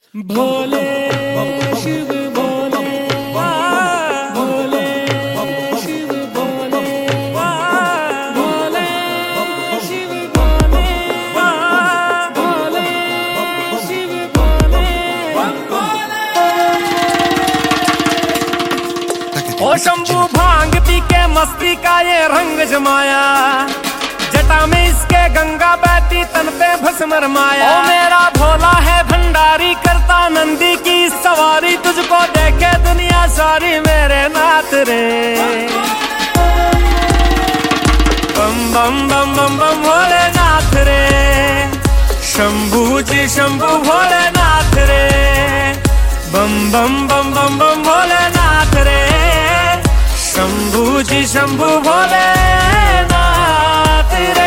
भोले शिव भोले भोले शिव भोले भोले शिव भोले भोले शिव भोले। ओ शंभू भांग पी के मस्ती का ये रंग जमाया, जटा में इसके गंगा बहती तन पे भस्म रमाया। ओ मेरा भोला है भंडारी करता नंदी की सवारी, तुझको देखे दुनिया सारी मेरे नाथ रे। बम बम बम बम बम भोलेनाथ रे, शंभू जी शंभू भोलेनाथ रे। बम बम बम बम बम भोलेनाथ रे, शंभू जी शंभू भोलेनाथ रे।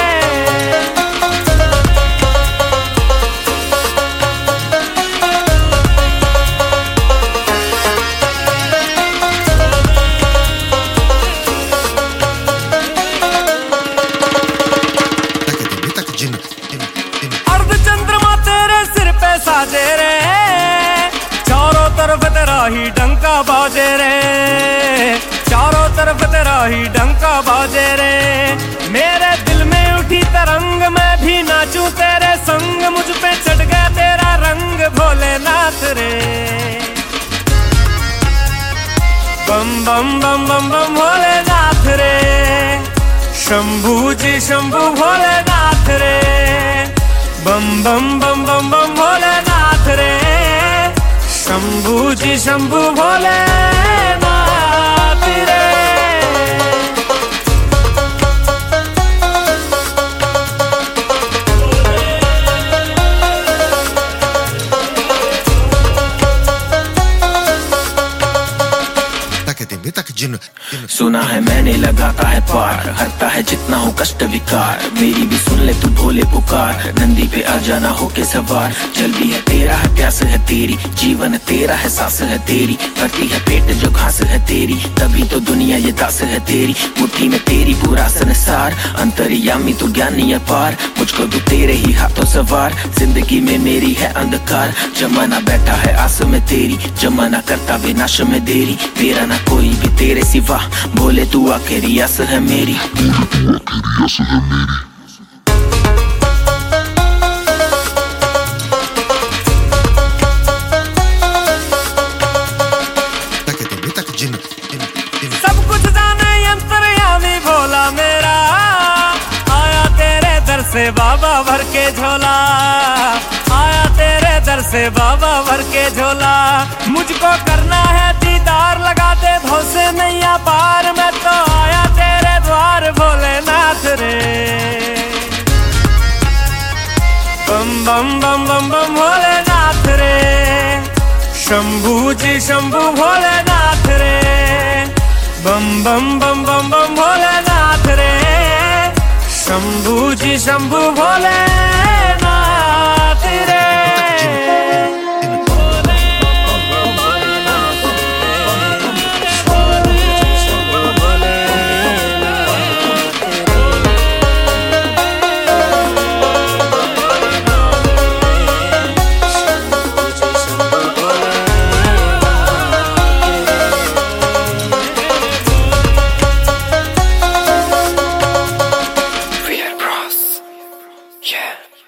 अर्ध चंद्रमा तेरे सिर पे साजे रे, चारों तरफ तेरा ही डंका बाजे रे। चारों तरफ तेरा ही डंका बाजे रे, मेरे दिल में उठी तरंग मैं भी नाचूं तेरे संग। मुझ पे चढ़ गया तेरा रंग भोलेनाथ रे। बम बम बम बम बम भोलेनाथ रे, शंभू जी शंभू भोलेनाथ रे। बम बम बम बम बम भोलेनाथ रे, शंभू जी शंभू भोलेनाथ रे। सुना है मैंने लगाता है पार, हरता है जितना हो कष्ट विकार। मेरी भी सुन ले तू भोले पुकार, नंदी पे आ जाना हो के सवार। जल भी है तेरा है प्यास है तेरी, जीवन तेरा है सांस है तेरी। भरती है पेट जो घास है तेरी, तभी तो दुनिया ये दास है तेरी। मुट्ठी में तेरी पूरा संसार, अंतर्यामी तू ज्ञानी अपार। मुझको तू तेरे ही हाथों सवार, जिंदगी में मेरी है अंधकार। जमाना बैठा है आस में तेरी, जमाना करता विनाश में देरी। तेरा ना कोई भी तेरे सिवा, भोले तू आके रियास है मेरी। सब कुछ जाने अंतर्यामी भोला मेरा, आया तेरे दर से बाबा भर के झोला। आया तेरे दर से बाबा भर के झोला, मुझको करना है दीदार। लगा दे भव से नैया पार, मैं तो आया तेरे द्वार भोलेनाथ रे। बम बम बम बम बम भोलेनाथ रे, शंभू जी शंभू भोलेनाथ रे। बम बम बम बम बम भोलेनाथ रे, शंभू जी शंभू भोलेनाथ रे। Yeah.